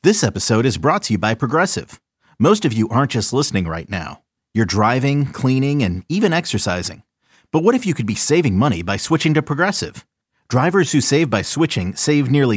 This episode is brought to you by Progressive. Most of you aren't just listening right now. You're driving, cleaning, and even exercising. But what if you could be saving money by switching to Progressive? Drivers who save by switching save nearly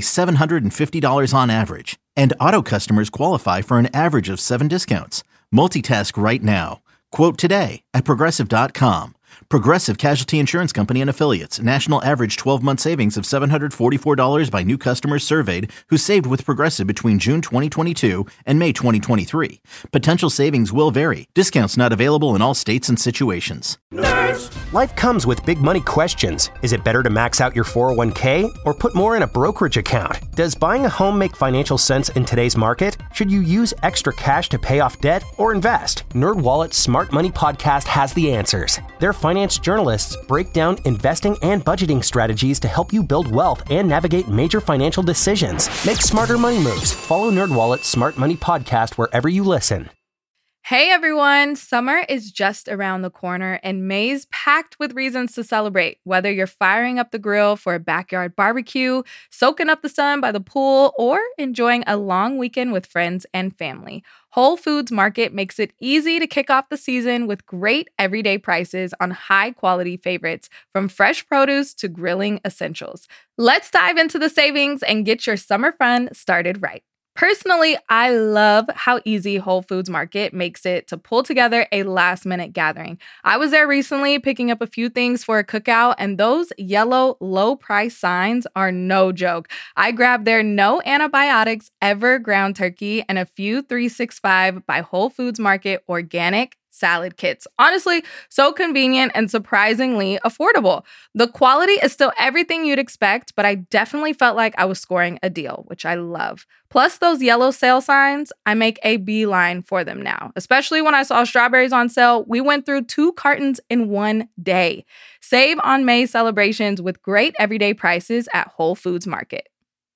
$750 on average. And auto customers qualify for an average of 7 discounts. Multitask right now. Quote today at Progressive.com. Progressive Casualty Insurance Company and Affiliates. National average 12-month savings of $744 by new customers surveyed who saved with Progressive between June 2022 and May 2023. Potential savings will vary. Discounts not available in all states and situations. Nerds! Life comes with big money questions. Is it better to max out your 401k or put more in a brokerage account? Does buying a home make financial sense in today's market? Should you use extra cash to pay off debt or invest? NerdWallet's Smart Money Podcast has the answers. Their finance journalists break down investing and budgeting strategies to help you build wealth and navigate major financial decisions. Make smarter money moves. Follow NerdWallet's Smart Money Podcast wherever you listen. Hey everyone, summer is just around the corner and May's packed with reasons to celebrate. Whether you're firing up the grill for a backyard barbecue, soaking up the sun by the pool, or enjoying a long weekend with friends and family, Whole Foods Market makes it easy to kick off the season with great everyday prices on high-quality favorites, from fresh produce to grilling essentials. Let's dive into the savings and get your summer fun started right. Personally, I love how easy Whole Foods Market makes it to pull together a last-minute gathering. I was there recently picking up a few things for a cookout, and those yellow low-price signs are no joke. I grabbed their no antibiotics ever ground turkey and a few 365 by Whole Foods Market organic salad kits. Honestly, so convenient and surprisingly affordable. The quality is still everything you'd expect, but I definitely felt like I was scoring a deal, which I love. Plus those yellow sale signs, I make a beeline for them now. Especially when I saw strawberries on sale, we went through 2 cartons in one day. Save on May celebrations with great everyday prices at Whole Foods Market.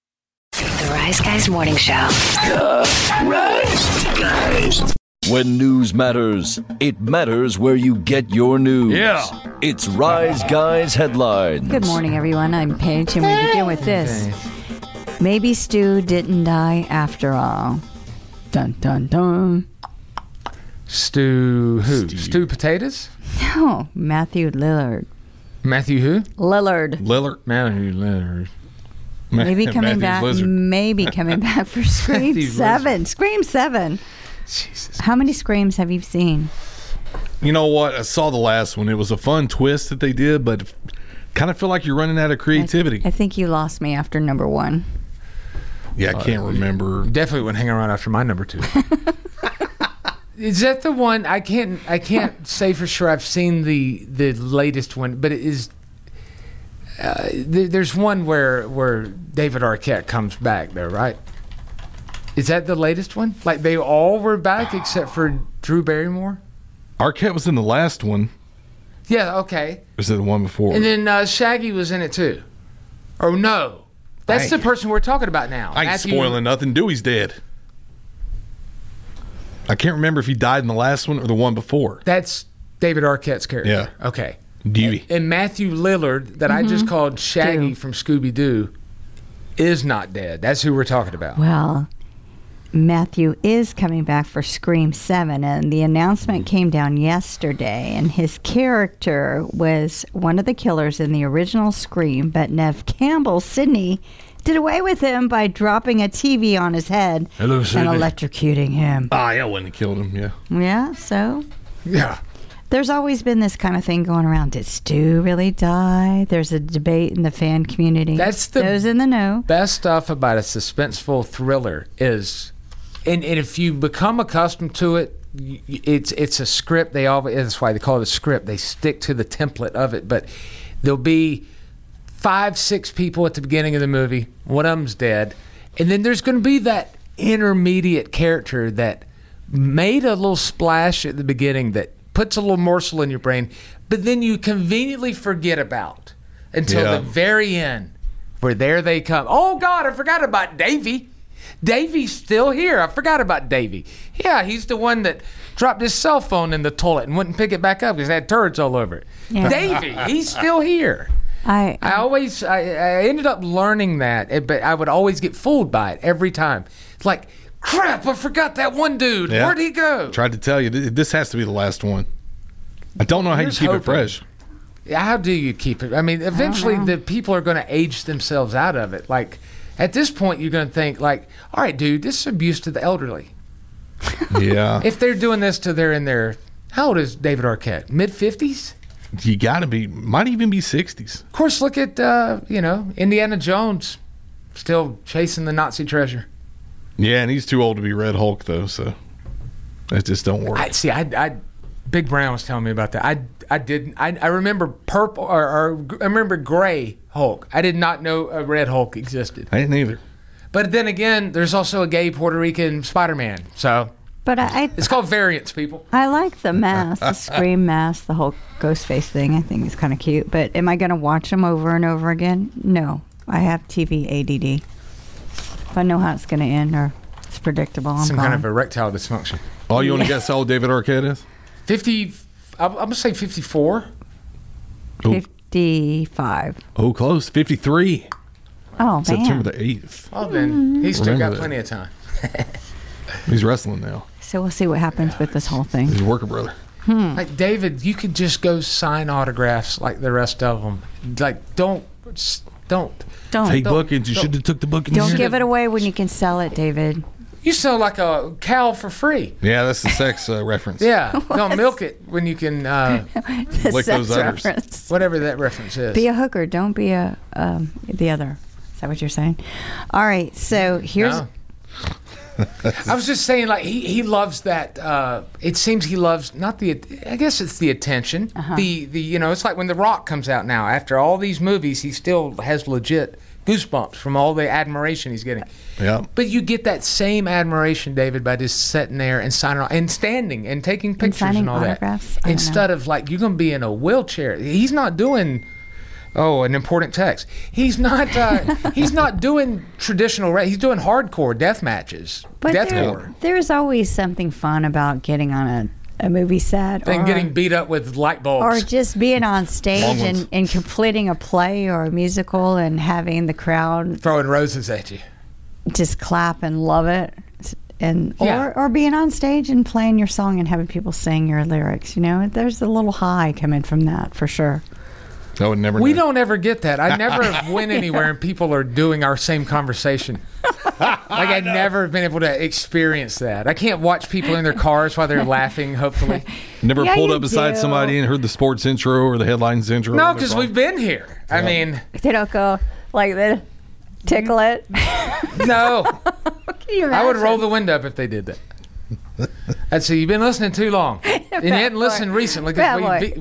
The Rise Guys Morning Show. The Rise Guys. When news matters, it matters where you get your news. Yeah. It's Rise Guys Headlines. Good morning, everyone. I'm Paige, and we begin with this. Maybe Stu didn't die after all. Dun, dun, dun. Stu who? Stu Potatoes? No, Matthew Lillard. Matthew who? Lillard. Matthew Lillard. Maybe coming back. Lizard. Maybe coming back for Scream 7. Scream 7. Jesus. How many Screams have you seen? You know what? I saw the last one. It was a fun twist that they did, but kind of feel like you're running out of creativity. I think you lost me after number 1. Yeah, I can't remember. Definitely wouldn't hang around after my number 2. Is that the one? I can't say for sure I've seen the latest one, but it is. There's one where David Arquette comes back there, right? Is that the latest one? Like they all were back except for Drew Barrymore? Arquette was in the last one. Yeah, okay. Was it the one before? And then Shaggy was in it too. Oh, no. That's the person we're talking about now. I ain't spoiling nothing. Dewey's dead. I can't remember if he died in the last one or the one before. That's David Arquette's character. Yeah. Okay. Dewey. And Matthew Lillard, that I just called Shaggy from Scooby-Doo, is not dead. That's who we're talking about. Well, Matthew is coming back for Scream 7, and the announcement came down yesterday, and his character was one of the killers in the original Scream, but Neve Campbell, Sidney, did away with him by dropping a TV on his head and electrocuting him. Ah, yeah, when he killed him, yeah. Yeah, so? Yeah. There's always been this kind of thing going around. Did Stu really die? There's a debate in the fan community. That's the those in the know. Best stuff about a suspenseful thriller is, and if you become accustomed to it, it's a script. That's why they call it a script. They stick to the template of it. But there'll be 5-6 people at the beginning of the movie. One of them's dead, and then there's going to be that intermediate character that made a little splash at the beginning that puts a little morsel in your brain, but then you conveniently forget about until the very end, where there they come. Oh, God, I forgot about Davy. Davy's still here. I forgot about Davy. Yeah, he's the one that dropped his cell phone in the toilet and wouldn't pick it back up because it had turds all over it. Yeah. Davy, he's still here. I ended up learning that, but I would always get fooled by it every time. like, crap, I forgot that one dude. Yeah. Where'd he go? Tried to tell you, this has to be the last one. I don't know how you Here's keep it hoping. fresh. How do you keep it? I mean, eventually the people are going to age themselves out of it. Like, at this point, you're going to think, like, all right, dude, this is abuse to the elderly. Yeah. If they're doing this to they're in their, how old is David Arquette? Mid-50s? You got to be, might even be 60s. Of course, look at, Indiana Jones still chasing the Nazi treasure. Yeah, and he's too old to be Red Hulk, though, so that just don't work. I Big Brown was telling me about that. I remember purple, or I remember gray Hulk. I did not know a red Hulk existed. I didn't either. But then again, there's also a gay Puerto Rican Spider-Man, so... But it's called variants, people. I like the mask, the Scream mask, the whole Ghostface thing. I think it's kind of cute. But am I going to watch them over and over again? No. I have TV ADD. If I know how it's going to end or it's predictable, I'm Some gone. kind of erectile dysfunction. Oh, you want to guess how old David Arquette is? 50, I'm going to say 54. 55. Oh, close. 53. Oh, man. September the 8th. Oh, then he's still Remember got that. plenty of time. He's wrestling now. So we'll see what happens with this whole thing. He's a worker brother. Like, David, you could just go sign autographs like the rest of them. Like, don't. Take bookings. You should have took the bookings. Don't give it away when you can sell it, David. You sell like a cow for free. Yeah, that's the sex reference. Yeah, don't milk it when you can The Lick those sex udders. reference. whatever that reference is. Be a hooker. Don't be a the other. Is that what you're saying? All right. So here's. No. I was just saying, like, he loves that. It seems he loves not the. I guess it's the attention. The it's like when The Rock comes out now. After all these movies, he still has legit goosebumps from all the admiration he's getting. Yeah. But you get that same admiration, David, by just sitting there and signing and standing and taking pictures and, signing all that. autographs? I don't Instead of like you're going to be in a wheelchair. He's not doing. Oh, an important text. He's not. He's not doing traditional. He's doing hardcore death matches. But Deathcore. there's always something fun about getting on a movie set Than or getting beat up with light bulbs. or just being on stage Long ones. and completing a play or a musical and having the crowd throwing roses at you. just clap and love it. And Yeah. or being on stage and playing your song and having people sing your lyrics. There's a little high coming from that for sure. I would never We know. don't ever get that. I never went anywhere and people are doing our same conversation. Like I'd never been able to experience that. I can't watch people in their cars while they're laughing, hopefully. Never Yeah, pulled you up beside do. somebody and heard the sports intro or the headlines intro. No, because we've been here. I mean, They don't go like that, tickle it. no. Can you I would imagine? roll the window up if they did that. I'd say, you've been listening too long. And you hadn't listened recently Bad because boy.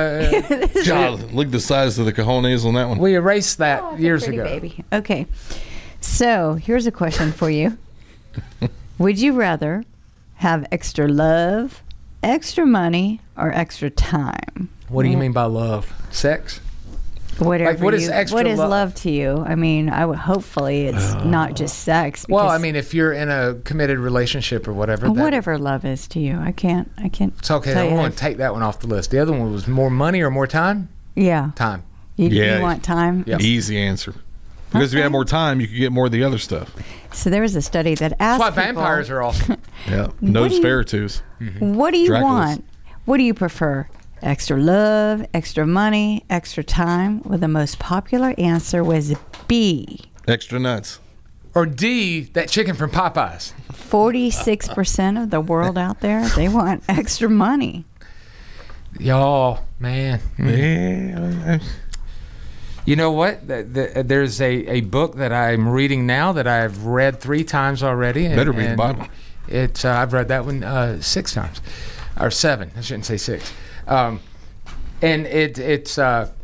God, look at the size of the cojones on that one. we erased that Oh, years pretty ago. baby. Okay. So here's a question for you. Would you rather have extra love, extra money, or extra time? What do you mean by love? Sex? Whatever. Like, what is extra what is love? love to you? I mean, hopefully it's not just sex. Well, because- I mean, if you're in a committed relationship or whatever. that- whatever love is to you. I can't. It's okay. tell I you want to take that one off the list. The other one was more money or more time? Yeah. Time. You Yeah. want time? Yeah. Easy answer. Because if you Okay. had more time, you could get more of the other stuff. So there was a study that asked That's why people, vampires are awesome. Yeah. do you- Nosferitus. What do you Draculas. want? What do you prefer? Extra love, extra money, extra time? Well, the most popular answer was B. Extra nuts. Or D, that chicken from Popeyes. 46% of the world out there, they want extra money. Y'all, man. Yeah. You know what? There's a book that I'm reading now that I've read 3 times already. Better read the Bible. I've read that one 6 times. Or 7. I shouldn't say 6. And it's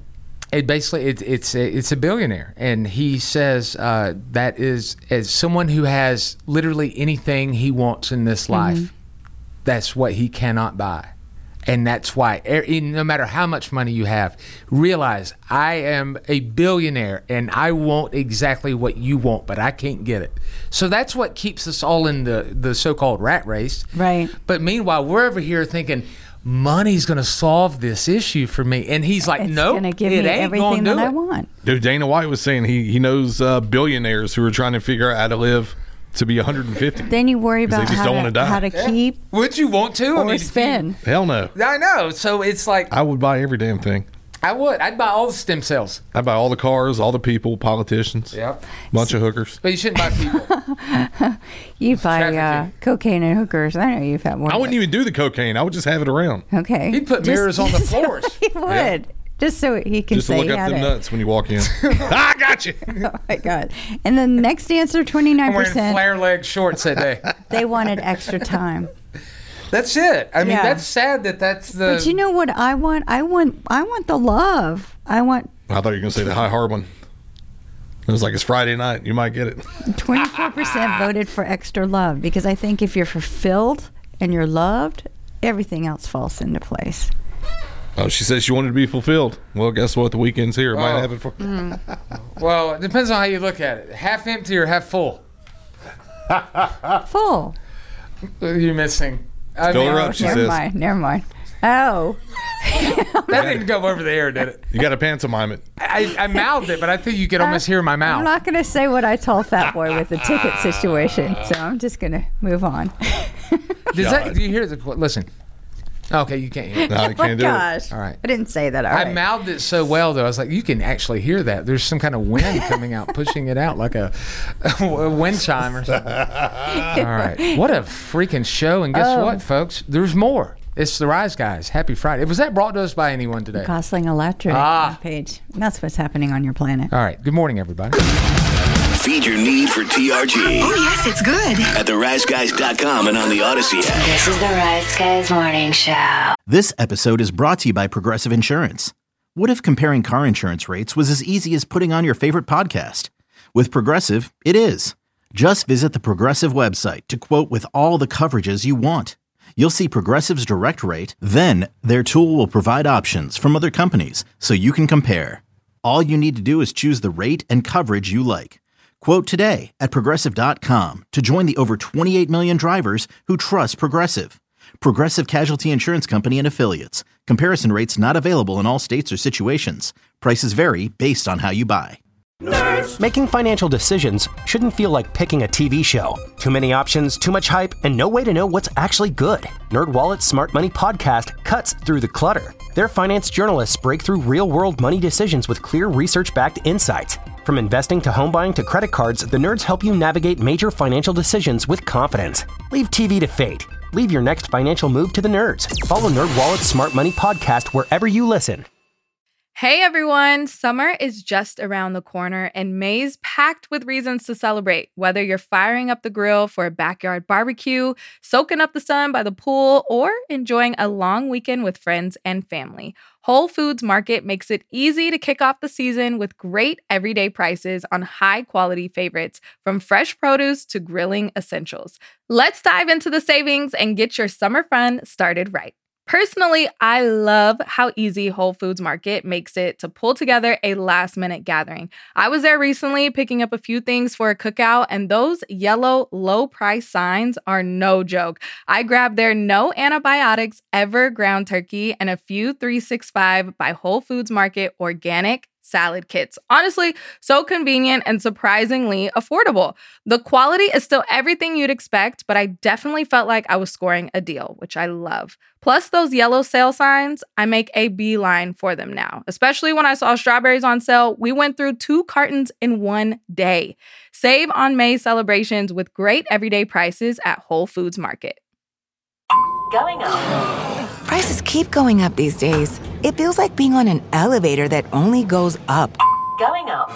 a billionaire, and he says that is, as someone who has literally anything he wants in this life, that's what he cannot buy. And that's why, no matter how much money you have, realize I am a billionaire and I want exactly what you want, but I can't get it. So that's what keeps us all in the so-called rat race. Right. But meanwhile, we're over here thinking, money's going to solve this issue for me. And he's like, It's nope, going to give it me ain't everything gonna do that I it. want. Dude, Dana White was saying he knows billionaires who are trying to figure out how to live to be 150. Then you worry 'Cause they about just don't wanna die. how to keep Would you want to? or spend. Hell no. I know. So it's like I would buy every damn thing. I would. I'd buy all the stem cells. I'd buy all the cars, all the people, politicians. Yep. Bunch of hookers. But you shouldn't buy people. You buy Trafficking. cocaine and hookers. I know you've had one. I wouldn't even do the cocaine. I would just have it around. Okay. He'd put mirrors on the floors. He would. Just so he can Just to say look he up had them it. nuts when you walk in. I got you. Oh my God. And the next answer, I'm wearing 29%. flare leg shorts that day. They wanted extra time. That's it. I mean, Yeah. that's sad that's the. But you know what I want? I want the love. I want I thought you were going to say the high hard one. It was like it's Friday night. You might get it. 24% voted for extra love because I think if you're fulfilled and you're loved, everything else falls into place. Oh, she says she wanted to be fulfilled. Well, guess what? The weekend's here. It might Oh. happen for. Well, it depends on how you look at it. Half empty or half full. Full. You're missing. I Fill mean, her up, she Never says. mind. Never mind. Oh. that didn't go over the air, did it? You got to pantomime it. I mouthed it, but I think you could almost hear my I'm mouth. not going to say what I told Fat Boy with the ticket situation, so I'm just going to move on. Do you hear the? Listen. Okay, you can't hear it. No, you Oh my can't do gosh. it. All right. I didn't say that. All I right. mouthed it so well, though. I was like, you can actually hear that. There's some kind of wind coming out, pushing it out like a wind chime or something. All right. What a freaking show. And guess what, folks? There's more. It's the Rise Guys. Happy Friday. Was that brought to us by anyone today? Gosling Electric page. That's what's happening on your planet. All right. Good morning, everybody. Feed your need for TRG Oh, yes, it's good. at theriseguys.com and on the Odyssey app. This is the Rise Guys Morning Show. This episode is brought to you by Progressive Insurance. What if comparing car insurance rates was as easy as putting on your favorite podcast? With Progressive, it is. Just visit the Progressive website to quote with all the coverages you want. You'll see Progressive's direct rate, then their tool will provide options from other companies so you can compare. All you need to do is choose the rate and coverage you like. Quote today at Progressive.com to join the over 28 million drivers who trust Progressive. Progressive Casualty Insurance Company and Affiliates. Comparison rates not available in all states or situations. Prices vary based on how you buy. Making financial decisions shouldn't feel like picking a TV show. Too many options, too much hype, and no way to know what's actually good. NerdWallet's Smart Money Podcast cuts through the clutter. Their finance journalists break through real-world money decisions with clear research-backed insights. From investing to home buying to credit cards, the nerds help you navigate major financial decisions with confidence. Leave TV to fate. Leave your next financial move to the nerds. Follow NerdWallet's Smart Money Podcast wherever you listen. Hey everyone, summer is just around the corner and May's packed with reasons to celebrate. Whether you're firing up the grill for a backyard barbecue, soaking up the sun by the pool, or enjoying a long weekend with friends and family, Whole Foods Market makes it easy to kick off the season with great everyday prices on high-quality favorites, from fresh produce to grilling essentials. Let's dive into the savings and get your summer fun started right. Personally, I love how easy Whole Foods Market makes it to pull together a last-minute gathering. I was there recently picking up a few things for a cookout, and those yellow low-price signs are no joke. I grabbed their no antibiotics ever ground turkey and a few 365 by Whole Foods Market organic salad kits. Honestly, so convenient and surprisingly affordable. The quality is still everything you'd expect, but I definitely felt like I was scoring a deal, which I love. Plus those yellow sale signs, I make a beeline for them now. Especially when I saw strawberries on sale, we went through 2 cartons in one day. Save on May celebrations with great everyday prices at Whole Foods Market. Going up. Prices keep going up these days. It feels like being on an elevator that only goes up. Going up.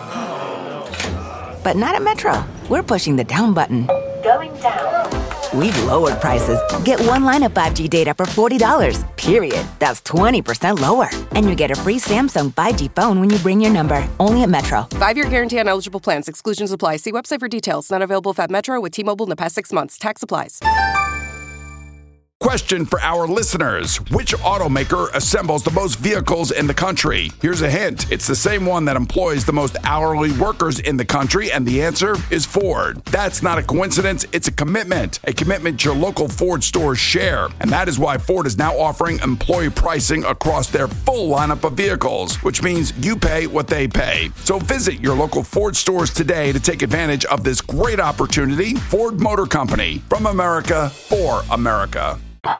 But not at Metro. We're pushing the down button. Going down. We've lowered prices. Get one line of 5G data for $40, period. That's 20% lower. And you get a free Samsung 5G phone when you bring your number. Only at Metro. 5-year guarantee on eligible plans. Exclusions apply. See website for details. Not available at Metro with T-Mobile in the past 6 months. Tax applies. Question for our listeners. Which automaker assembles the most vehicles in the country? Here's a hint. It's the same one that employs the most hourly workers in the country, and the answer is Ford. That's not a coincidence. It's a commitment your local Ford stores share. And that is why Ford is now offering employee pricing across their full lineup of vehicles, which means you pay what they pay. So visit your local Ford stores today to take advantage of this great opportunity. Ford Motor Company, from America for America.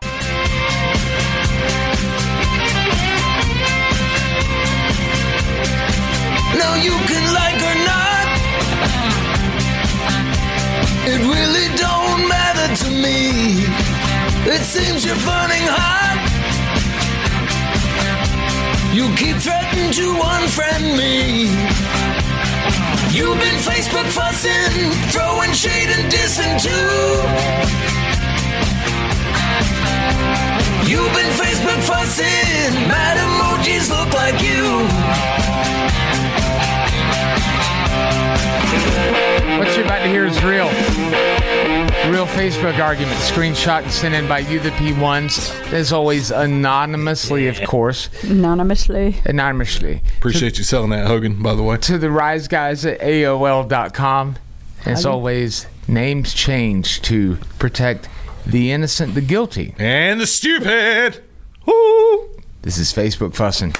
No, you can like or not. It really don't matter to me. It seems you're burning hot. You keep threatening to unfriend me. You've been Facebook fussing, throwing shade and dissing too. You've been Facebook fussing, mad emojis look like you. What you're about to hear is real. Real Facebook argument. Screenshot and sent in by you, the P1s. As always, anonymously, of course. Anonymously. Appreciate you selling that, Hogan, by the way. To the Rise Guys at AOL.com. As always, names change to protect the innocent, the guilty. And the stupid. Woo! This is Facebook fussing.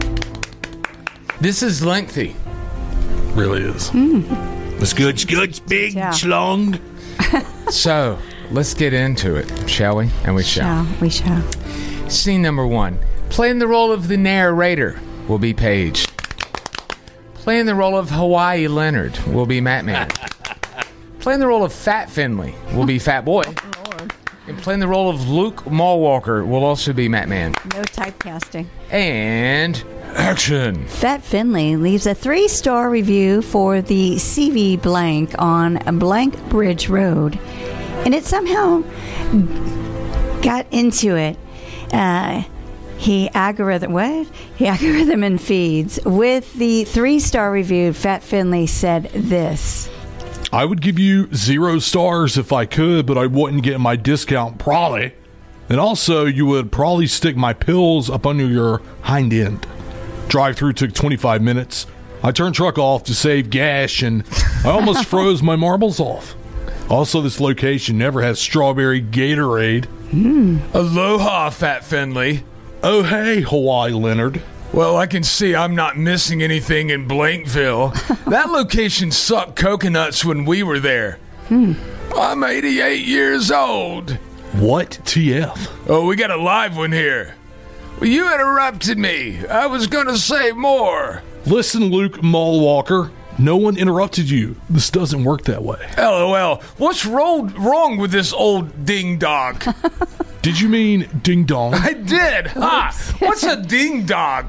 This is lengthy. Really is. It's good, it's big, it's long. So, let's get into it, shall we? And we shall. We shall. Scene number 1. Playing the role of the narrator will be Paige. Playing the role of Hawaii Leonard will be Matt Man. Playing the role of Fat Finley will be Fat Boy. And playing the role of Luke Mallwalker will also be Matt Man. No typecasting. And action. Fat Finley leaves a 3-star review for the CV blank on a blank Bridge Road, and it somehow got into it. He algorithm and feeds. With the 3-star review, Fat Finley said this: I would give you 0 stars if I could, but I wouldn't get my discount probably. And also, you would probably stick my pills up under your hind end. Drive-through took 25 minutes. I turned truck off to save gas, and I almost froze my marbles off. Also, this location never has strawberry Gatorade. Aloha, Fat Finley. Oh, hey, Hawaii Leonard. Well, I can see I'm not missing anything in Blankville. That location sucked coconuts when we were there. I'm 88 years old. What? TF? Oh, we got a live one here. Well, you interrupted me. I was going to say more. Listen, Luke Mallwalker. No one interrupted you. This doesn't work that way. LOL. What's wrong with this old ding-dog? Did you mean ding-dong? I did. What's a ding-dog?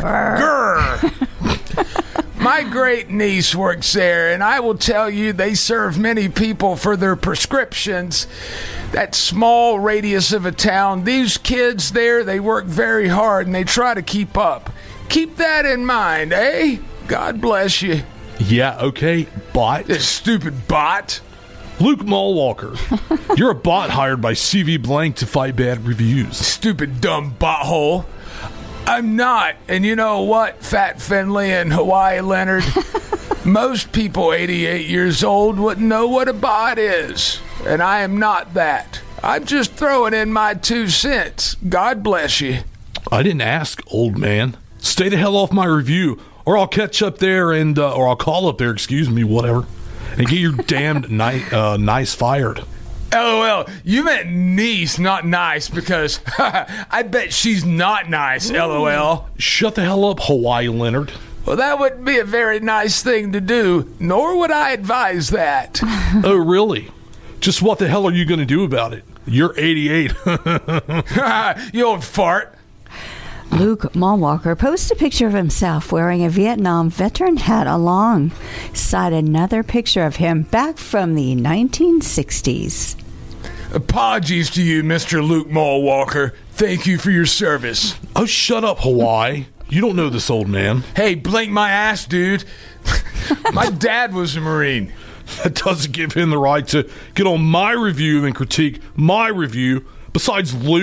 Grr. My great niece works there, and I will tell you they serve many people for their prescriptions. That small radius of a town, these kids there, they work very hard, and they try to keep up. Keep that in mind, eh? God bless you. Yeah, okay, bot. This stupid bot. Luke Mallwalker, you're a bot hired by CV Blank to fight bad reviews. Stupid dumb butthole. I'm not. And you know what, Fat Finley and Hawaii Leonard? Most people 88 years old wouldn't know what a bot is. And I am not that. I'm just throwing in my 2 cents. God bless you. I didn't ask, old man. Stay the hell off my review, or I'll catch up there and, or I'll call up there, whatever, and get your damned nice fired. LOL, you meant niece, not nice, because I bet she's not nice, LOL. Shut the hell up, Hawaii Leonard. Well, that wouldn't be a very nice thing to do, nor would I advise that. Oh, really? Just what the hell are you going to do about it? You're 88. You old fart. Luke Mallwalker posts a picture of himself wearing a Vietnam veteran hat alongside another picture of him back from the 1960s. Apologies to you, Mr. Luke Mallwalker. Thank you for your service. Oh, shut up, Hawaii. You don't know this old man. Hey, blink my ass, dude. My dad was a Marine. That doesn't give him the right to get on my review and critique my review. Besides, Luke,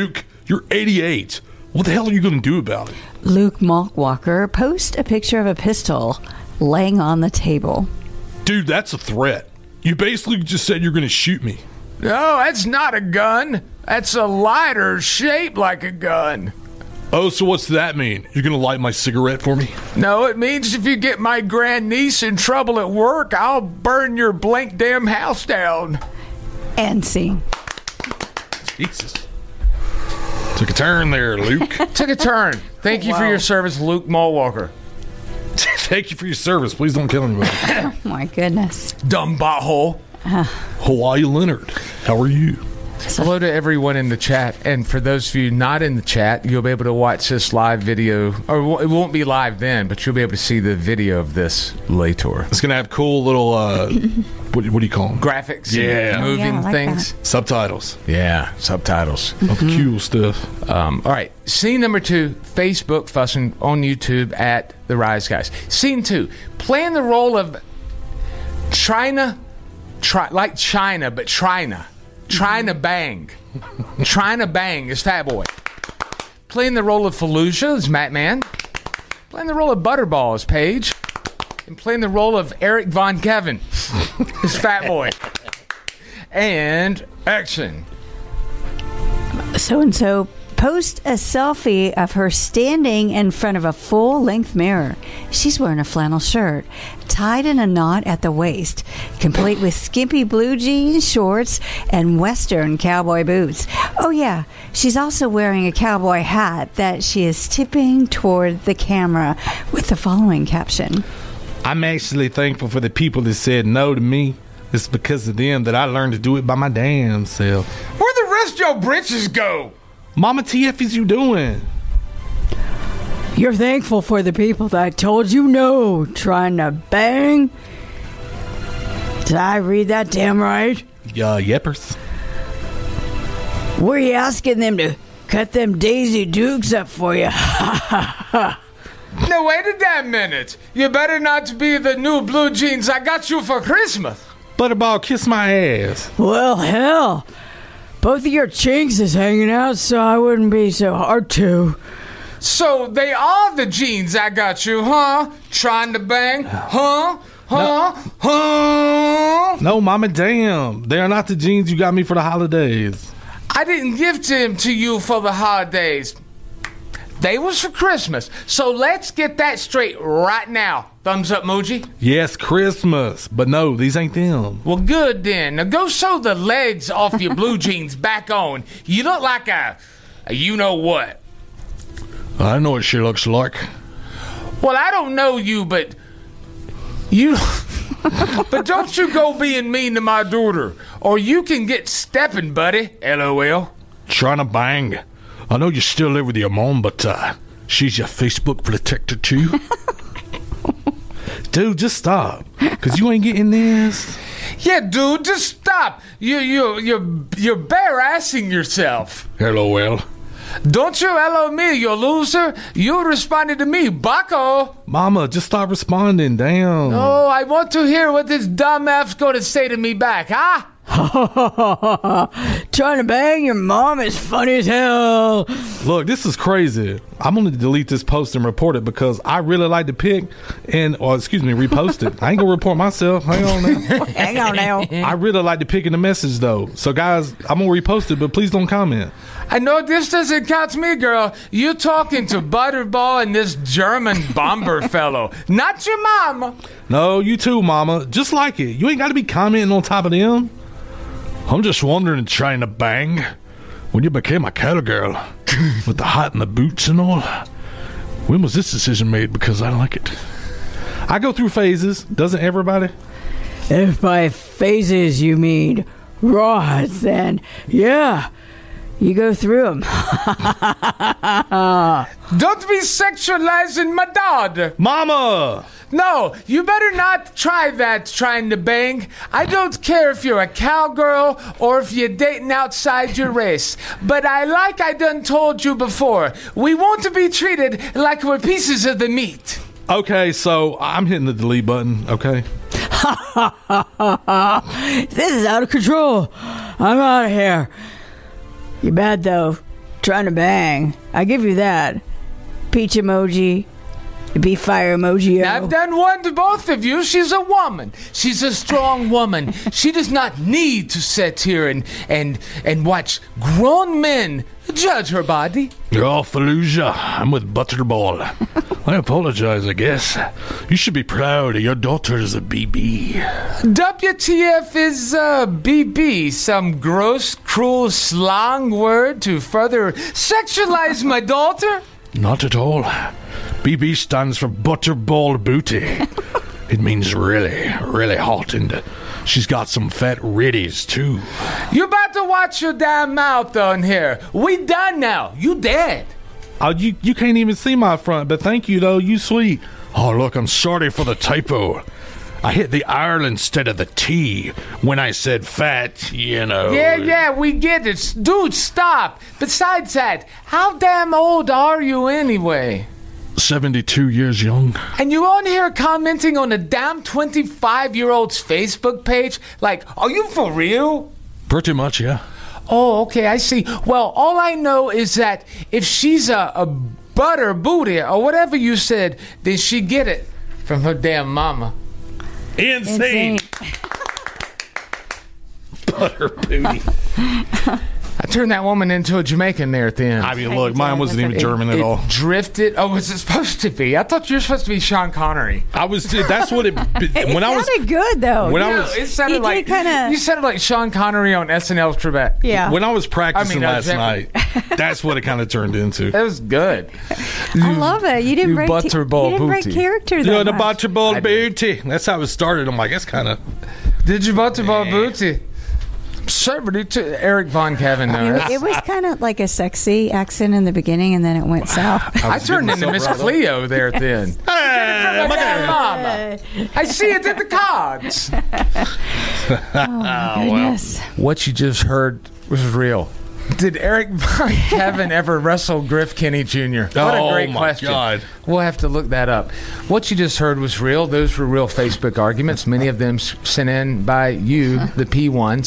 You're 88. What the hell are you going to do about it? Luke Malkwalker post a picture of a pistol laying on the table. Dude, that's a threat. You basically just said you're going to shoot me. No, that's not a gun. That's a lighter shaped like a gun. Oh, so what's that mean? You're going to light my cigarette for me? No, it means if you get my grandniece in trouble at work, I'll burn your blank damn house down. And scene. Jesus. Took a turn there, Luke. Took a turn. Thank you for your service, Luke Malkwalker. Thank you for your service. Please don't kill anybody. Oh, my goodness. Dumb butthole. Hawaii Leonard, how are you? Hello to everyone in the chat. And for those of you not in the chat, you'll be able to watch this live video. Or it won't be live then, but you'll be able to see the video of this later. It's going to have cool little, what do you call them? Graphics. Yeah. And moving like things. that. Subtitles. Yeah, subtitles. All the cool stuff. All right. Scene number 2, Facebook fussing on YouTube at The Rise Guys. Scene 2, playing the role of China, but Trying to bang. Trying to bang is Fat Boy. Playing the role of Fallujah is Matt Man. Playing the role of Butterball is Paige. And playing the role of Eric Von Kevin is Fat Boy. And action. So-and-so post a selfie of her standing in front of a full-length mirror. She's wearing a flannel shirt, tied in a knot at the waist, complete with skimpy blue jeans, shorts, and Western cowboy boots. Oh, yeah, she's also wearing a cowboy hat that she is tipping toward the camera with the following caption. I'm actually thankful for the people that said no to me. It's because of them that I learned to do it by my damn self. Where the rest of your britches go? Mama TF is you doing? You're thankful for the people that told you no, trying to bang? Did I read that damn right? Yeppers. Were you asking them to cut them Daisy Dukes up for you? No, wait a damn minute. You better not be the new blue jeans I got you for Christmas. Butterball, kiss my ass. Well, hell. Both of your chinks is hanging out, so I wouldn't be so hard to. So they are the jeans I got you, huh? Trying to bang, huh? No, Mama, damn. They are not the jeans you got me for the holidays. I didn't give them to you for the holidays. They was for Christmas. So let's get that straight right now. Thumbs up, Mooji. Yes, Christmas. But no, these ain't them. Well, good then. Now go sew the legs off your blue jeans back on. You look like a you-know-what. I know what she looks like. Well, I don't know you, but you... But don't you go being mean to my daughter, or you can get stepping, buddy. LOL. Trying to bang. I know you still live with your mom, but she's your Facebook protector too. Dude, just stop, cause you ain't getting this. Yeah, dude, just stop. You're bare-assing yourself. LOL. Don't you LO me, you loser. You responded to me, bucko. Mama, just stop responding, damn. Oh, I want to hear what this dumb F's going to say to me back, huh? Trying to bang your mom is funny as hell. Look, this is crazy. I'm going to delete this post and report it because I really like to pick repost it. I ain't going to report myself. Hang on now. Hang on now. I really like to pick in the message, though. So, guys, I'm going to repost it, but please don't comment. I know this doesn't count to me, girl. You talking to Butterball and this German bomber fellow, not your mama. No, you too, Mama. Just like it. You ain't got to be commenting on top of them. I'm just wondering, trying to bang, when you became a cattle girl with the hat and the boots and all, when was this decision made? Because I like it. I go through phases. Doesn't everybody? If by phases you mean rods, then yeah, you go through them. Don't be sexualizing my daughter. Mama! No, you better not try that, trying to bang. I don't care if you're a cowgirl or if you're dating outside your race. But I done told you before, we want to be treated like we're pieces of the meat. Okay, so I'm hitting the delete button, okay? This is out of control. I'm out of here. You're bad, though. trying to bang. I give you that. Peach emoji. Be fire emoji. I've done one to both of you. She's a woman. She's a strong woman. She does not need to sit here and watch grown men judge her body. Oh, Fallujah, I'm with Butterball. I apologize, I guess. You should be proud of your daughter's a BB. WTF is BB? Some gross, cruel slang word to further sexualize my daughter? Not at all. BB stands for Butterball Booty. It means really, really hot, and she's got some fat riddies, too. You about to watch your damn mouth on here. We done now. You dead. Oh, you can't even see my front, but thank you, though. You sweet. Oh, look, I'm sorry for the typo. I hit the R instead of the T when I said fat, you know. Yeah, we get it. Dude, stop. Besides that, how damn old are you anyway? 72 years young. And you on here commenting on a damn 25-year-old's Facebook page? Like, are you for real? Pretty much, yeah. Oh, okay, I see. Well, all I know is that if she's a butter booty or whatever you said, then she get it from her damn mama. Insane. Butter booty. I turned that woman into a Jamaican there at the end. I mean, look, mine wasn't even German at all. Drifted. Oh, was it supposed to be? I thought you were supposed to be Sean Connery. I was. That's what it. When I was. It sounded good though. When I was. It sounded like you sounded like Sean Connery on SNL's Trebek. Yeah. When I was practicing last night, that's what it kind of turned into. That was good. I love it. You didn't break characters. The Butterball Booty. That's how it started. I'm like, that's kind of. Did you Butterball Booty? Certainly to Eric Von Kevin. It was kind of like a sexy accent in the beginning, and then it went south. I turned into Miss Cleo there then. Hey, mama. I see it in the cards. Oh, goodness. What you just heard was real. Did Eric Von Kevin ever wrestle Griff Kenny Jr.? What a great question. God. We'll have to look that up. What you just heard was real. Those were real Facebook arguments, many of them sent in by you, the P1s.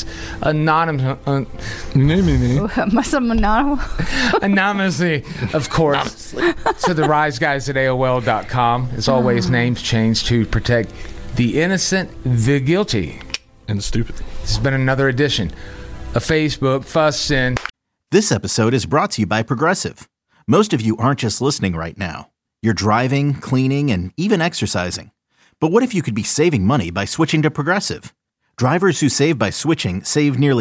Anonymously, of course, to the rise guys at AOL.com. As always, names changed to protect the innocent, the guilty. And stupid. This has been another edition of Facebook Fussin'. This episode is brought to you by Progressive. Most of you aren't just listening right now. You're driving, cleaning, and even exercising. But what if you could be saving money by switching to Progressive? Drivers who save by switching save nearly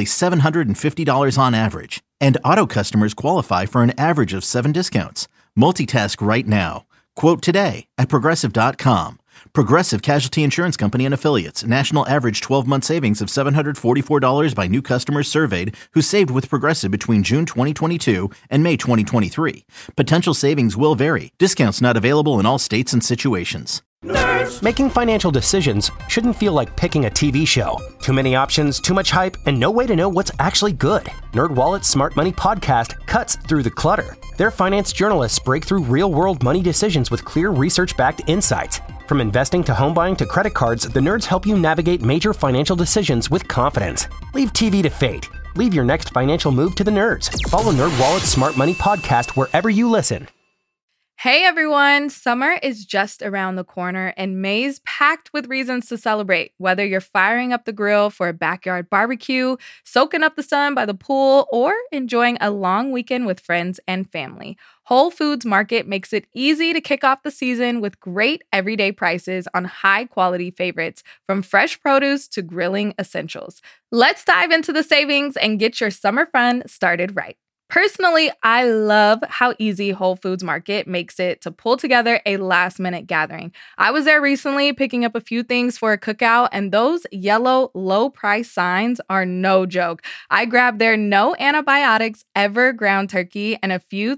$750 on average. And auto customers qualify for an average of 7 discounts. Multitask right now. Quote today at Progressive.com. Progressive Casualty Insurance Company and Affiliates. National average 12-month savings of $744 by new customers surveyed who saved with Progressive between June 2022 and May 2023. Potential savings will vary. Discounts not available in all states and situations. Nerds. Making financial decisions shouldn't feel like picking a TV show. Too many options, too much hype, and no way to know what's actually good. NerdWallet's Smart Money Podcast cuts through the clutter. Their finance journalists break through real-world money decisions with clear research-backed insights. From investing to home buying to credit cards, the nerds help you navigate major financial decisions with confidence. Leave TV to fate. Leave your next financial move to the nerds. Follow NerdWallet's Smart Money Podcast wherever you listen. Hey everyone, summer is just around the corner and May's packed with reasons to celebrate. Whether you're firing up the grill for a backyard barbecue, soaking up the sun by the pool, or enjoying a long weekend with friends and family, Whole Foods Market makes it easy to kick off the season with great everyday prices on high-quality favorites, from fresh produce to grilling essentials. Let's dive into the savings and get your summer fun started right. Personally, I love how easy Whole Foods Market makes it to pull together a last-minute gathering. I was there recently picking up a few things for a cookout, and those yellow low-price signs are no joke. I grabbed their no antibiotics ever ground turkey and a few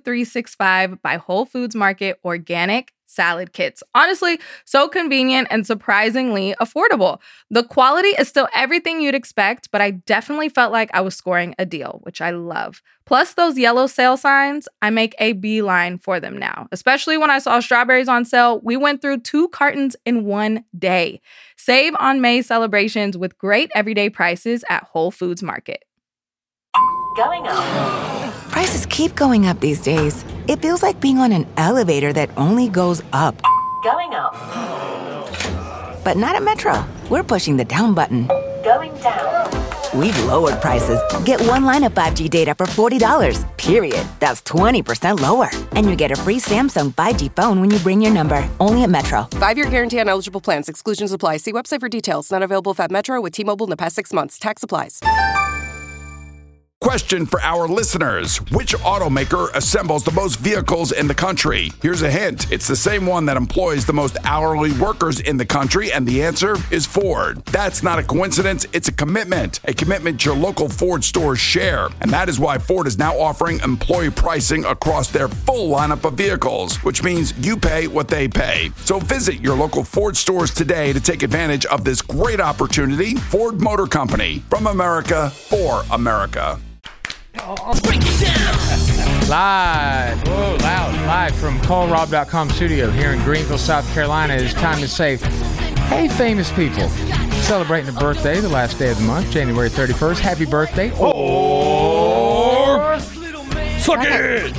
365 by Whole Foods Market organic salad kits. Honestly, so convenient and surprisingly affordable. The quality is still everything you'd expect, but I definitely felt like I was scoring a deal, which I love. Plus those yellow sale signs, I make a beeline for them now. Especially when I saw strawberries on sale, we went through 2 cartons in one day. Save on May celebrations with great everyday prices at Whole Foods Market. Going up. Prices keep going up these days. It feels like being on an elevator that only goes up. Going up. But not at Metro. We're pushing the down button. Going down. We've lowered prices. Get one line of 5G data for $40, period. That's 20% lower. And you get a free Samsung 5G phone when you bring your number. Only at Metro. 5-year guarantee on eligible plans. Exclusions apply. See website for details. Not available at Metro with T-Mobile in the past 6 months. Tax applies. Question for our listeners. Which automaker assembles the most vehicles in the country? Here's a hint. It's the same one that employs the most hourly workers in the country, and the answer is Ford. That's not a coincidence. It's a commitment your local Ford stores share. And that is why Ford is now offering employee pricing across their full lineup of vehicles, which means you pay what they pay. So visit your local Ford stores today to take advantage of this great opportunity. Ford Motor Company, from America for America. Break it down. Live from callrob.com studio here in Greenville, South Carolina. It's time to say, hey, famous people, celebrating a birthday the last day of the month, January 31st. Happy birthday. Or suck it.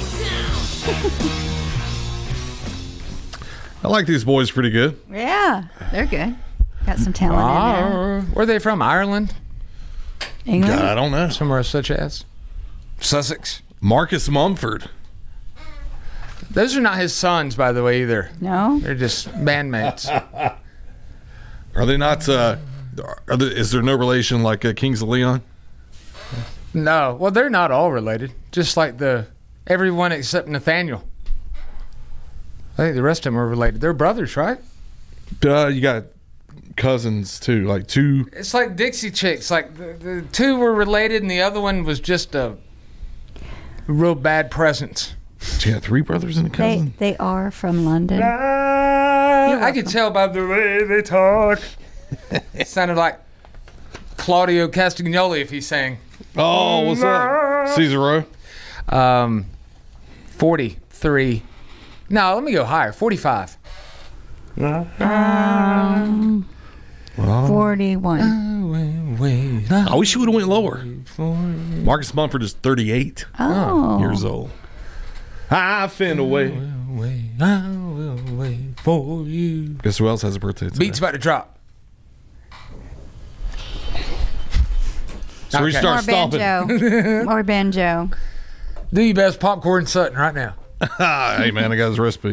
I like these boys pretty good. Yeah, they're good. Got some talent in there. Where are they from? Ireland? England? God, I don't know. Somewhere such as Sussex. Marcus Mumford. Those are not his sons, by the way, either. No? They're just bandmates. Are they not, is there no relation like Kings of Leon? No. Well, they're not all related. Just like everyone except Nathaniel. I think the rest of them are related. They're brothers, right? You got cousins, too. Like two. It's like Dixie Chicks. Like the two were related and the other one was just a real bad presence. You got three brothers and a cousin? They are from London. I could tell by the way they talk. It sounded like Claudio Castagnoli if he sang. Oh, what's up? Caesar Row? 43. No, let me go higher. 45. 41. I wish you would have went lower. Marcus Mumford is 38 years old. I finna wait. I will wait for you. Guess who else has a birthday today? Beat's about to drop. So we start stomping. More banjo. Do your best popcorn Sutton right now. Hey, man, I got his recipe.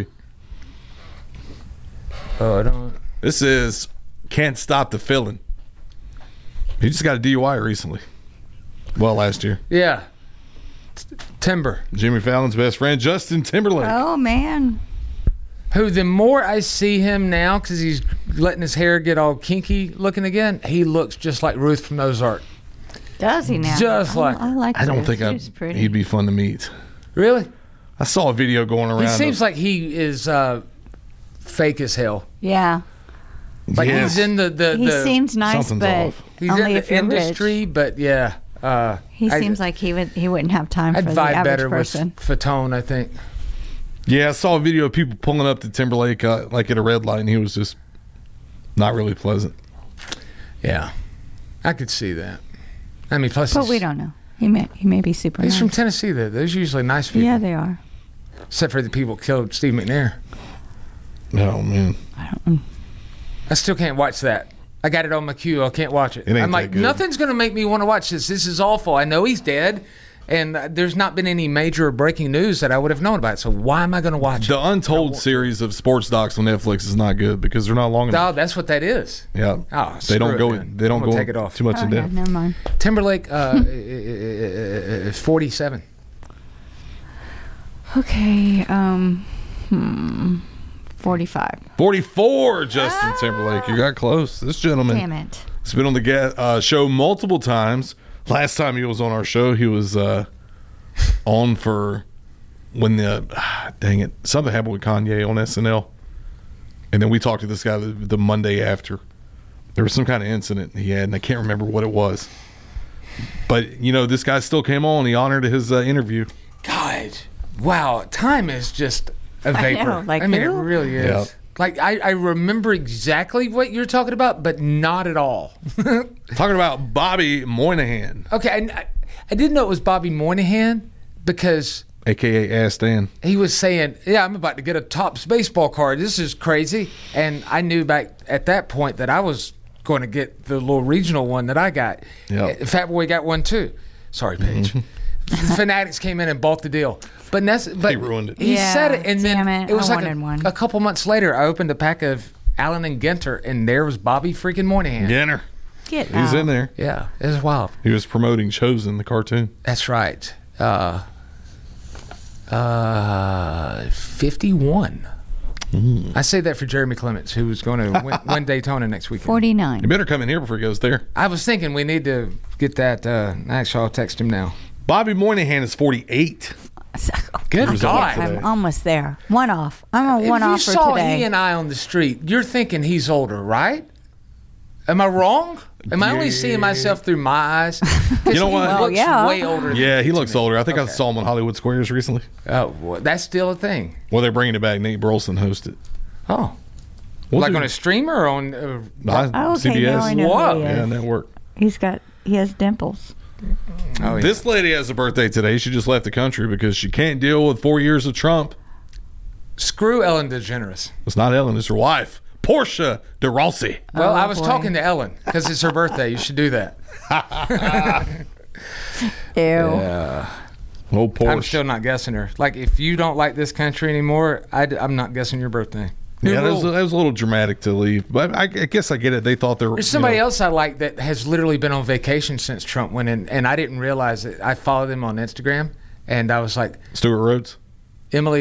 Oh, I don't. This is Can't Stop the Feeling. He just got a DUI recently. Well, last year. Yeah. Timber. Jimmy Fallon's best friend, Justin Timberlake. Oh, man. Who, the more I see him now, because he's letting his hair get all kinky looking again, he looks just like Ruth from Ozark. Does he now? Just like I like I don't Ruth. think She's pretty. he'd be fun to meet. Really? I saw a video going around. He seems like he is fake as hell. Yeah. Like he's in the He seems nice, something's but off. He's only in the if you're industry, rich. but yeah. He seems like he wouldn't have time I'd for the vibe average better person. with Fatone, I think. Yeah, I saw a video of people pulling up to Timberlake like at a red light, and he was just not really pleasant. Yeah. I could see that. I mean, plus But we don't know. He may be super He's nice. from Tennessee, though. Those are usually nice people. Yeah, they are. Except for the people who killed Steve McNair. Oh, man. I still can't watch that. I got it on my queue. I can't watch it. It ain't I'm like, that good. nothing's going to make me want to watch this. This is awful. I know he's dead, and there's not been any major breaking news that I would have known about. So why am I going to watch it? The Untold series of sports docs on Netflix is not good because they're not long enough. Oh, that's what that is. Yeah. Oh, they don't screw go. it, man. They don't I'm gonna go take it off. too much in depth. Never mind. Timberlake is 47. Okay. 45. 44, Justin Timberlake. You got close. This gentleman. Damn it. He's been on the show multiple times. Last time he was on our show, he was on for when dang it, something happened with Kanye on SNL. And then we talked to this guy the Monday after. There was some kind of incident he had, and I can't remember what it was. But, this guy still came on. He honored his interview. God. Wow. Time is just a vapor. I know, like I mean, who? it really is. Yeah. Like, I remember exactly what you're talking about, but not at all. Talking about Bobby Moynihan. Okay, I didn't know it was Bobby Moynihan, because AKA Ass Dan. he was saying, yeah, I'm about to get a Topps baseball card. This is crazy. And I knew back at that point that I was going to get the little regional one that I got. Yep. Fat Boy got one too. Sorry, Paige. Fanatics came in and bought the deal. But he ruined it. He Yeah, said it, and then damn it. it was I like wanted one. a couple months later, I opened a pack of Allen and Ginter, and there was Bobby freaking Moynihan. Ginter. Get He's in there. Yeah, it was wild. He was promoting Chosen, the cartoon. That's right. 51. I say that for Jeremy Clements, who was going to win Daytona next weekend. 49. You better come in here before he goes there. I was thinking we need to get that. Actually, I'll text him now. Bobby Moynihan is 48. Good God. I'm almost there. One off. I'm a one off for If you saw today. he and I on the street, you're thinking he's older, right? Am I wrong? Am I only seeing myself through my eyes? You know what? He looks yeah. way older than Yeah, he me. looks older. I think I saw him on Hollywood Squares recently. Oh, well, that's still a thing. Well, they're bringing it back. Nate Burleson hosted. Oh. We'll like do- on a streamer or on... Oh, CBS. okay, now I know What? who he is. Yeah, network. He has dimples. Oh, yeah. This lady has a birthday today. She just left the country because she can't deal with 4 years of Trump. Screw Ellen DeGeneres. It's not Ellen, it's her wife, Portia de Rossi. Well, Oh, I was boy. talking to Ellen because it's her birthday. You should do that. Ew. Yeah. Oh, Portia. I'm still not guessing her. Like, if you don't like this country anymore, I'm not guessing your birthday. New Yeah, that rule. was a little dramatic to leave, but I guess I get it. They thought they were. There's somebody else I like that has literally been on vacation since Trump went in, and I didn't realize it. I followed them on Instagram, and I was like, Stuart Rhodes. Emily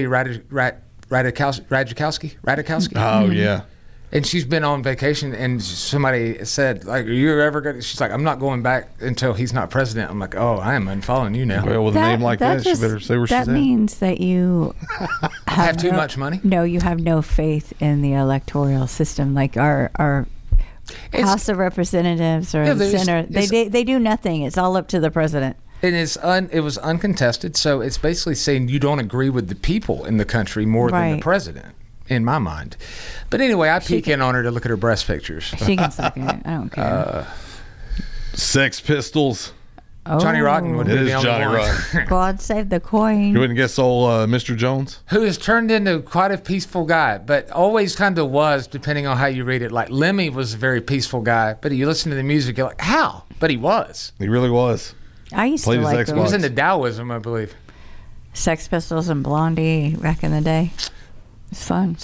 Ratajkowski. Oh yeah. And she's been on vacation, and somebody said, like, are you ever going to... She's like, I'm not going back until he's not president. I'm like, oh, I am unfollowing you now. Well, with a name like that, she better say where she's That at. means that you Have too much money? No, you have no faith in the electoral system. Like our House of Representatives or Yeah, the there's- Senate, they do nothing. It's all up to the president. And it was uncontested, so it's basically saying you don't agree with the people in the country more than the Right. president, in my mind. But anyway, I peek in on her to look at her breast pictures. She can suck it. I don't care. Sex Pistols. Johnny Rotten would It be the is only Johnny one. Rotten. God save the Queen. You wouldn't guess old Mr. Jones? Who has turned into quite a peaceful guy, but always kind of was, depending on how you read it. Like Lemmy was a very peaceful guy, but you listen to the music, you're like, how? But he was. He really was. I used Played to his like Xbox. He was those into Taoism, I believe. Sex Pistols and Blondie back in the day. It's fun.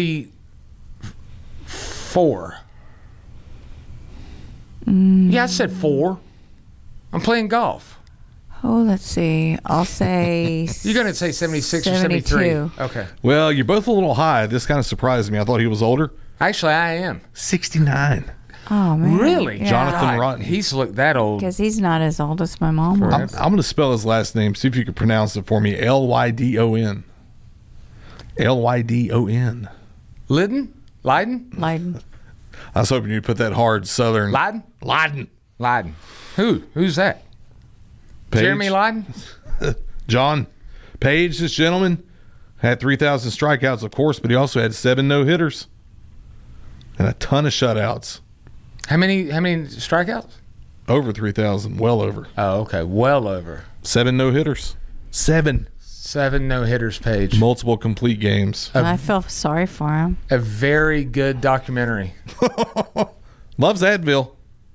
74. Yeah, I said 4. I'm playing golf. Oh, let's see. I'll say You're going to say 76 or 72. 73. Okay. Well, you're both a little high. This kind of surprised me. I thought he was older. Actually, I am. 69. Oh, man. Really? Yeah. Jonathan Rotten. He's looked that old. Because he's not as old as my mom was. I'm going to spell his last name. See if you can pronounce it for me. Lydon. Lydon. Lydon? Leiden? Leiden. I was hoping you'd put that hard Southern. Leiden? Leiden. Who's that? Page. Jeremy Leiden? John Page, this gentleman, had 3,000 strikeouts, of course, but he also had 7 no-hitters and a ton of shutouts. How many strikeouts? Over 3,000. Well over. Oh, okay. Well over. 7 no-hitters. 7. 7 no-hitters, Page. Multiple complete games. I feel sorry for him. A very good documentary. Loves Advil.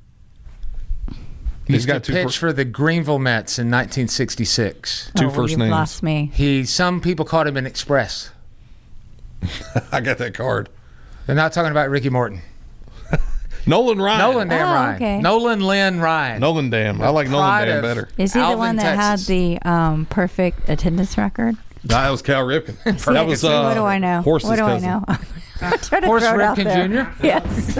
He's got to pitch for the Greenville Mets in 1966. Two first you've names. Lost me. Some people called him an express. I got that card. They're not talking about Ricky Morton. Nolan Ryan. Nolan Damn Ryan. Okay. Nolan Lynn Ryan. Nolan Dam. I like Nolan Pride Dam of better. Is he the Alvin, one that Texas. had the perfect attendance record? That was Cal Ripken. See, That was what do I know? Horse's What do cousin. I know? I'm trying to Horace throw it out Ripken there. Jr.? Yes.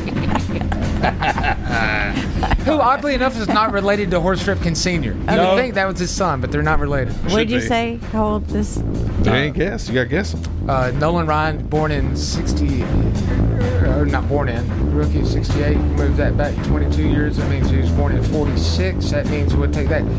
Who, oddly enough, is not related to Horace Ripken Sr. You would think that was his son, but they're not related. What did you be. say? How old this? You ain't guess. You got to guess him. Nolan Ryan, born in 60, or not born in, rookie of 68, moved that back 22 years. That means he was born in 46. That means we'll take that.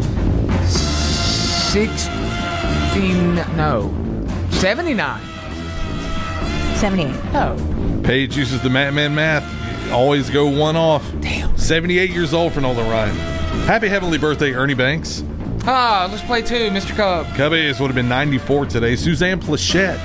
79. 78. Oh. Page uses the Matman math. Always go one off. Damn. 78 years old for Nolan Ryan. Happy heavenly birthday, Ernie Banks. Let's play 2, Mr. Cub. Cubbies would have been 94 today. Suzanne Plachette.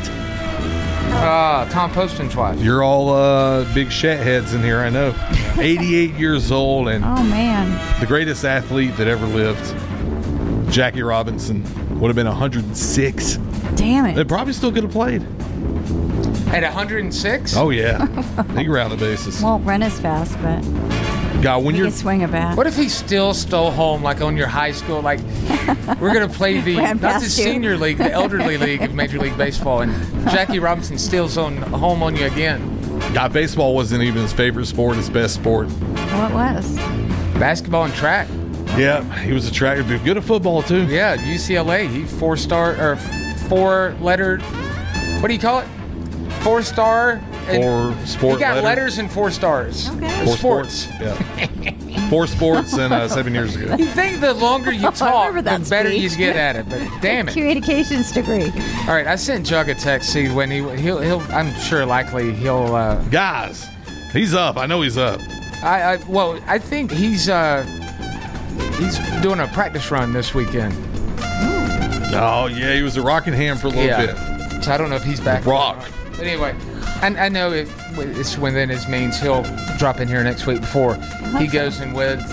Tom Poston's wife. You're all big Shet heads in here, I know. 88 years old and Oh, man. the greatest athlete that ever lived. Jackie Robinson would have been 106. Damn it. They probably still could have played. At 106? Oh, yeah. Big round the bases. Won't run as fast, but God, when he you're can swing a bat. What if he still stole home, like on your high school? Like, we're going to play the, Ran not the past you. senior league, the elderly league of Major League Baseball, and Jackie Robinson steals home on you again. God, baseball wasn't even his favorite sport, his best sport. What was? Basketball and track. Yeah, he was a tracker, but good at football, too. Yeah, UCLA. He 4-letter. What do you call it? 4-star. Four sport He got letter. letters and 4 stars. Okay. Four Sports. Yeah. 4 sports and 7 years ago. You think the longer you talk, remember the that better speech. you get at it, but damn it. Communications degree. All right, I sent Jug a text. See, when he'll I'm sure likely he'll. Guys, he's up. I know he's up. I think he's doing a practice run this weekend. Oh, yeah, he was at Rockingham for a little bit. So I don't know if he's back. Rock. But anyway, I know if it's within his means, he'll drop in here next week before he goes and wins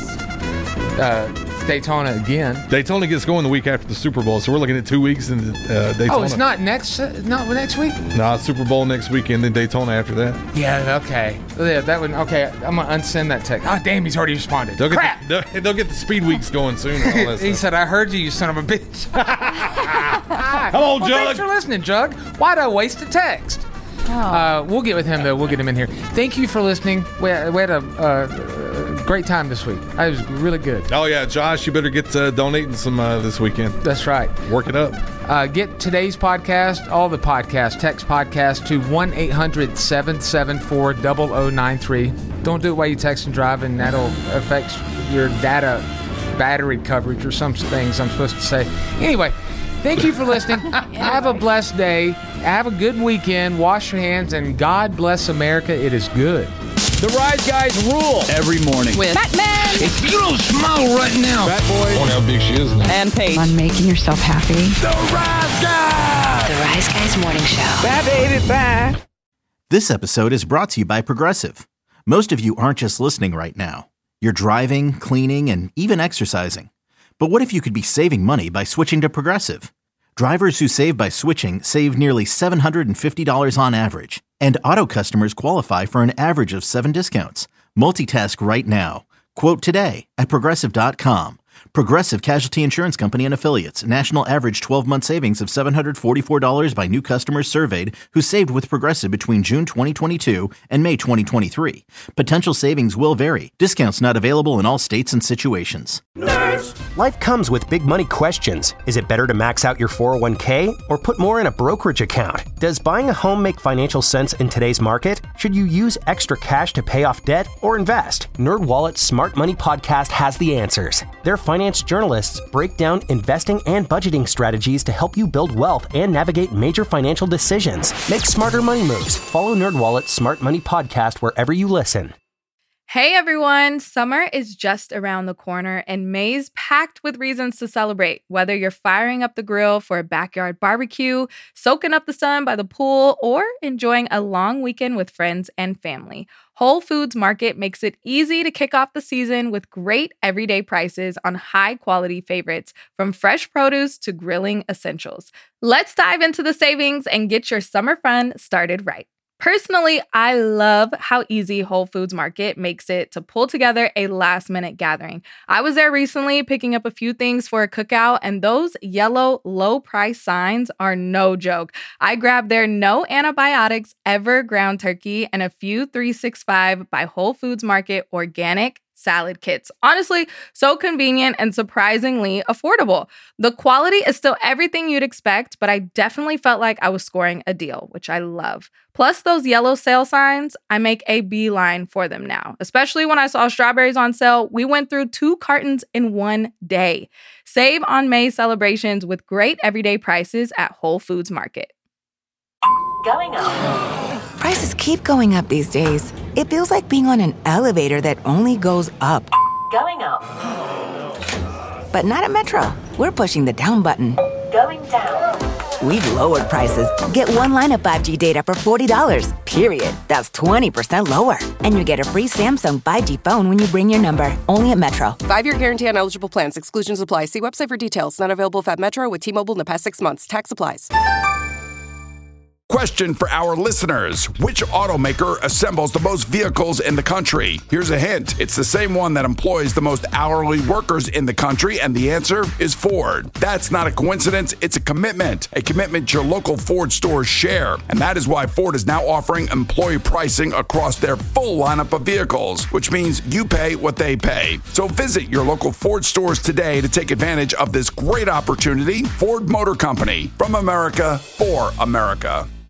Daytona again. Daytona gets going the week after the Super Bowl, so we're looking at 2 weeks in Daytona. Oh, it's not next week? Nah, Super Bowl next weekend, then Daytona after that. Yeah, okay. Yeah, that would, okay, I'm going to unsend that text. Oh, damn, he's already responded. Crap! They'll get the speed weeks going soon. And all that He stuff. said, I heard you son of a bitch. Come on, well, Jug. Thanks for listening, Jug. Why'd I waste a text? We'll get with him, though. We'll get him in here. Thank you for listening. We had a great time this week. It was really good. Oh, yeah, Josh, you better get donating some this weekend. That's right. Work it up. Get today's podcast, all the podcasts, text podcast to 1-800-774-0093. Don't do it while you text and drive, and that'll affect your data battery coverage or some things I'm supposed to say. Anyway, thank you for listening. Have a blessed day. Have a good weekend. Wash your hands, and God bless America. It is good. The Rise Guys rule every morning. With Batman If you don't smile right now, Fat boy. I wonder how big she is now. and Paige. On making yourself happy. The Rise Guys! The Rise Guys Morning Show. Bye, baby, bye. This episode is brought to you by Progressive. Most of you aren't just listening right now. You're driving, cleaning, and even exercising. But what if you could be saving money by switching to Progressive? Drivers who save by switching save nearly $750 on average. And auto customers qualify for an average of 7 discounts. Multitask right now. Quote today at Progressive.com. Progressive Casualty Insurance Company and Affiliates. National average 12-month savings of $744 by new customers surveyed who saved with Progressive between June 2022 and May 2023. Potential savings will vary. Discounts not available in all states and situations. Life comes with big money questions. Is it better to max out your 401k or put more in a brokerage account? Does buying a home make financial sense in today's market? Should you use extra cash to pay off debt or invest? NerdWallet's Smart Money Podcast has the answers. Their finance journalists break down investing and budgeting strategies to help you build wealth and navigate major financial decisions. Make smarter money moves. Follow NerdWallet's Smart Money Podcast wherever you listen. Hey everyone, summer is just around the corner and May's packed with reasons to celebrate. Whether you're firing up the grill for a backyard barbecue, soaking up the sun by the pool, or enjoying a long weekend with friends and family, Whole Foods Market makes it easy to kick off the season with great everyday prices on high-quality favorites, from fresh produce to grilling essentials. Let's dive into the savings and get your summer fun started right. Personally, I love how easy Whole Foods Market makes it to pull together a last-minute gathering. I was there recently picking up a few things for a cookout, and those yellow low-price signs are no joke. I grabbed their no antibiotics ever ground turkey and a few 365 by Whole Foods Market organic salad kits. Honestly, so convenient and surprisingly affordable. The quality is still everything you'd expect, but I definitely felt like I was scoring a deal, which I love. Plus those yellow sale signs, I make a beeline for them now. Especially when I saw strawberries on sale, we went through 2 cartons in one day. Save on May celebrations with great everyday prices at Whole Foods Market. Going up. Prices keep going up these days. It feels like being on an elevator that only goes up. Going up. But not at Metro. We're pushing the down button. Going down. We've lowered prices. Get one line of 5G data for $40, period. That's 20% lower. And you get a free Samsung 5G phone when you bring your number. Only at Metro. 5-year guarantee on eligible plans. Exclusions apply. See website for details. Not available if at Metro with T-Mobile in the past 6 months. Tax applies. Question for our listeners. Which automaker assembles the most vehicles in the country? Here's a hint. It's the same one that employs the most hourly workers in the country, and the answer is Ford. That's not a coincidence. It's a commitment your local Ford stores share. And that is why Ford is now offering employee pricing across their full lineup of vehicles, which means you pay what they pay. So visit your local Ford stores today to take advantage of this great opportunity. Ford Motor Company, from America, for America.